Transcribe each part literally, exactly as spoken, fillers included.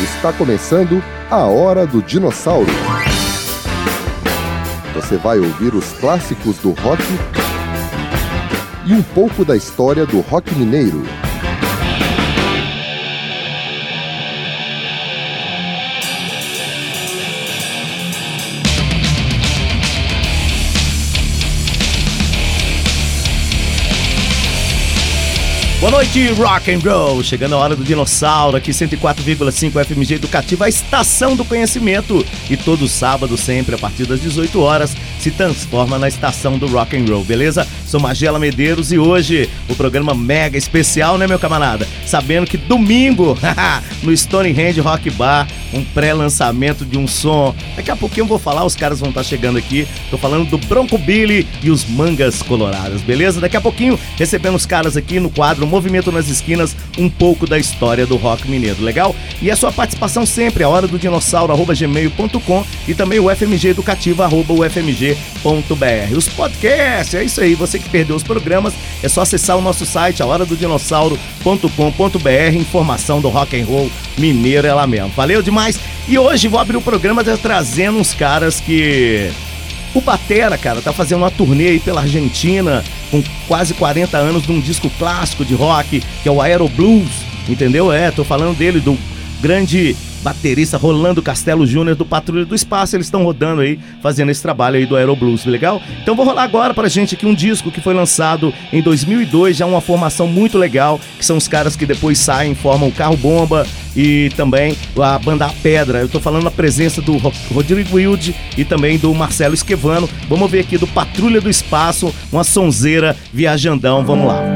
Está começando a Hora do Dinossauro. Você vai ouvir os clássicos do rock e um pouco da história do rock mineiro. Boa noite, rock and roll! Chegando a Hora do Dinossauro, aqui cento e quatro vírgula cinco F M G Educativa, a estação do conhecimento. E todo sábado, sempre a partir das dezoito horas, se transforma na estação do rock and roll, beleza? Sou Magela Medeiros e hoje o programa mega especial, né, meu camarada? Sabendo que domingo, no Stonehenge Rock Bar, um pré-lançamento de um som. Daqui a pouquinho eu vou falar, os caras vão estar chegando aqui. Tô falando do Bronco Billy e os Mangas Coloradas, beleza? Daqui a pouquinho recebendo os caras aqui no quadro Movimento nas Esquinas, um pouco da história do rock mineiro, legal? E a sua participação sempre, a hora do dinossauro, arroba gmail ponto com e também o F M G Educativa, arroba u f m g ponto b r. Os podcasts, é isso aí, você que perdeu os programas, é só acessar o nosso site, a hora do dinossauro ponto com ponto b r, informação do rock and roll mineiro é lá mesmo. Valeu demais! E hoje vou abrir o programa trazendo uns caras que... O Batera, cara, tá fazendo uma turnê aí pela Argentina, com quase quarenta anos, de um disco clássico de rock, que é o Aero Blues, entendeu? É, tô falando dele, do grande baterista Rolando Castelo Júnior do Patrulha do Espaço. Eles estão rodando aí, fazendo esse trabalho aí do Aero Blues, legal? Então vou rolar agora pra gente aqui um disco que foi lançado em dois mil e dois, já uma formação muito legal, que são os caras que depois saem, formam o Carro Bomba e também a banda A Pedra. Eu tô falando da presença do Rodrigo Wilde e também do Marcelo Esquivano. Vamos ver aqui do Patrulha do Espaço, uma sonzeira viajandão, vamos lá.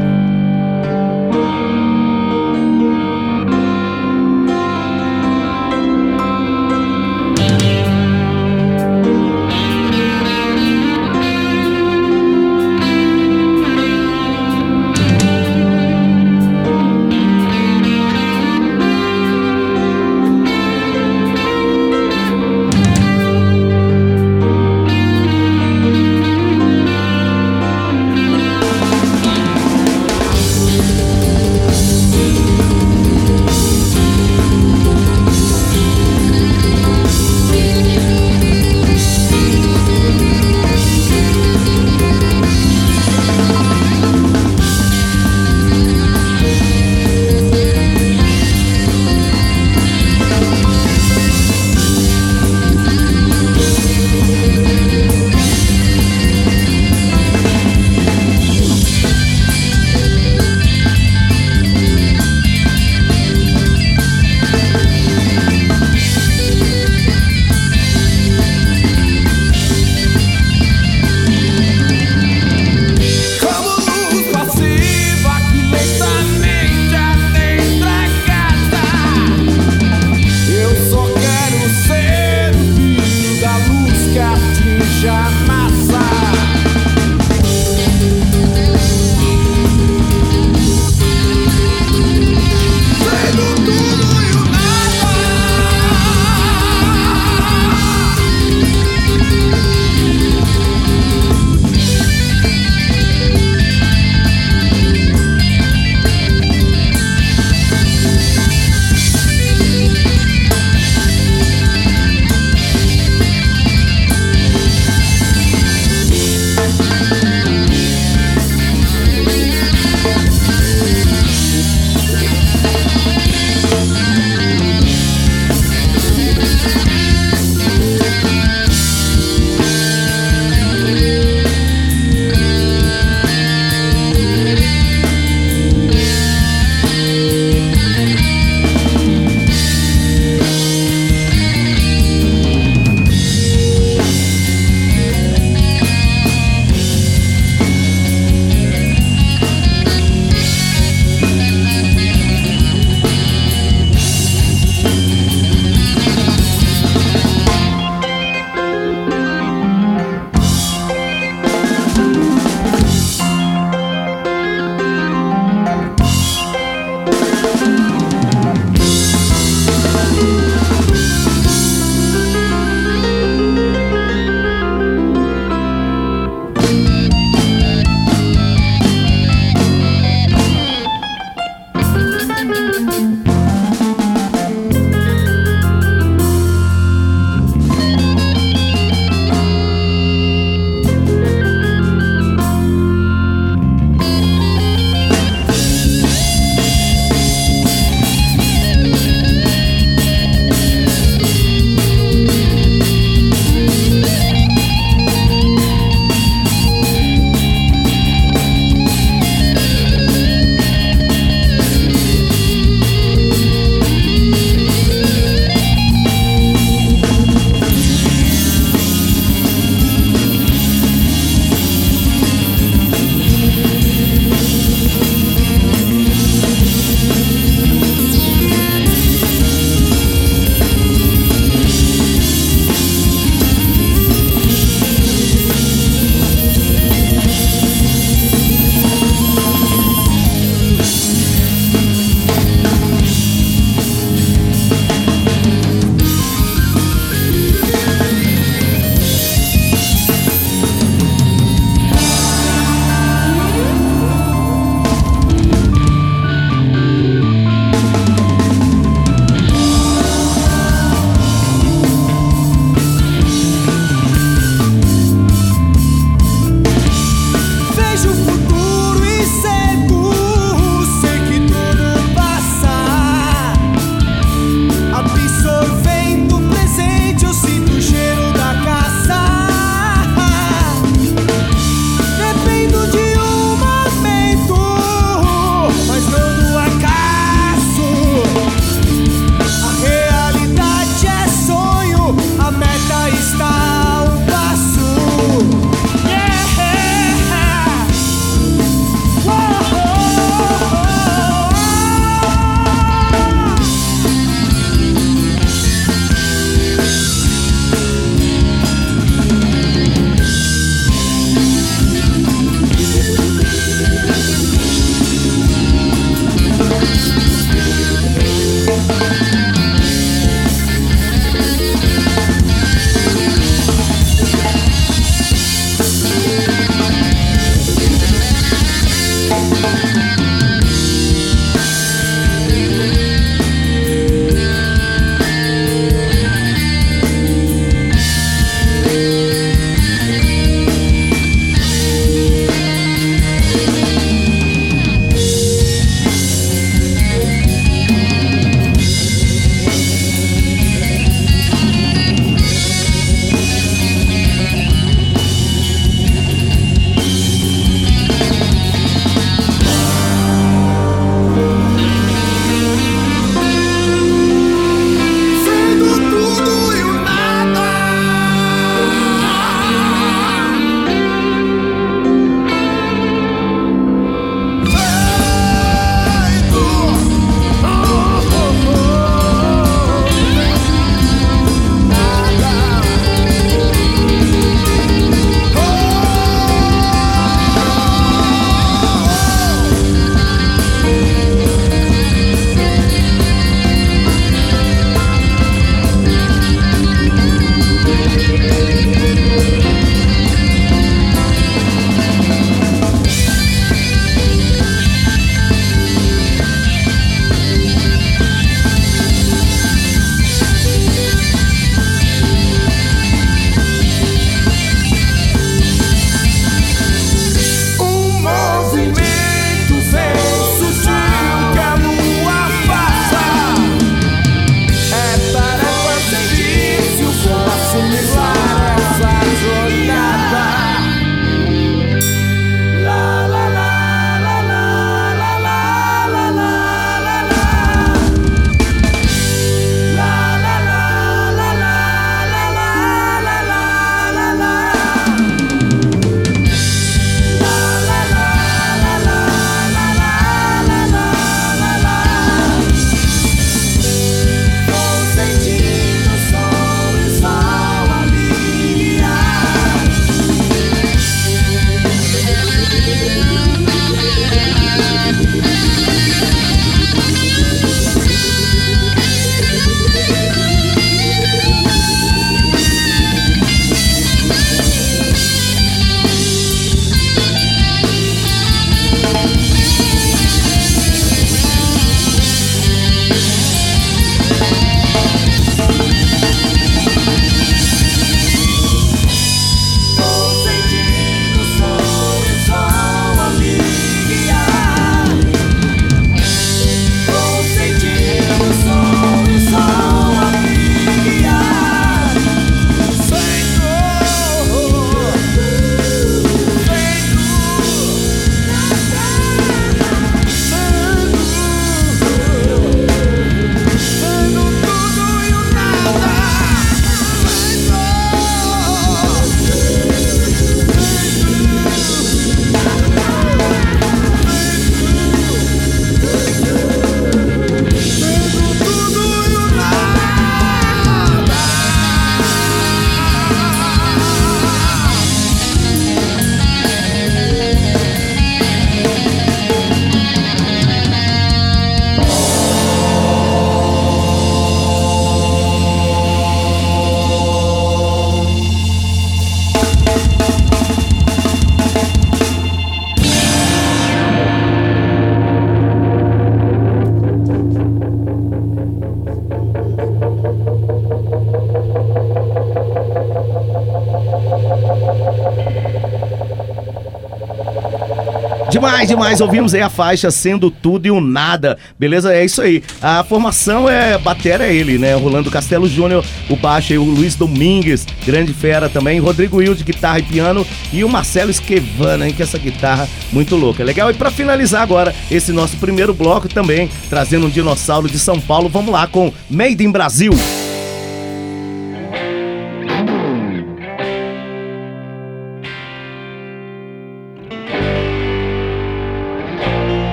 demais, demais. Ouvimos aí a faixa Sendo Tudo e o Nada. Beleza? É isso aí. A formação é batera é ele, né? Rolando Castelo Júnior, o baixo aí, o Luiz Domingues, grande fera também. Rodrigo Wilde, guitarra e piano. E o Marcelo Esquevana, hein? Que essa guitarra muito louca. Legal? E pra finalizar agora esse nosso primeiro bloco também, trazendo um dinossauro de São Paulo, vamos lá com Made in Brasil.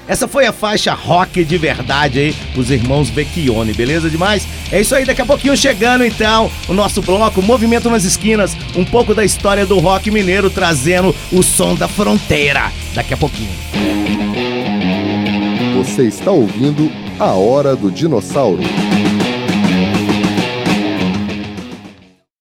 Essa foi a faixa rock de verdade aí, os irmãos Vecchione, beleza demais? É isso aí, daqui a pouquinho chegando então o nosso bloco Movimento nas Esquinas, um pouco da história do rock mineiro, trazendo o som da fronteira, daqui a pouquinho. Você está ouvindo A Hora do Dinossauro.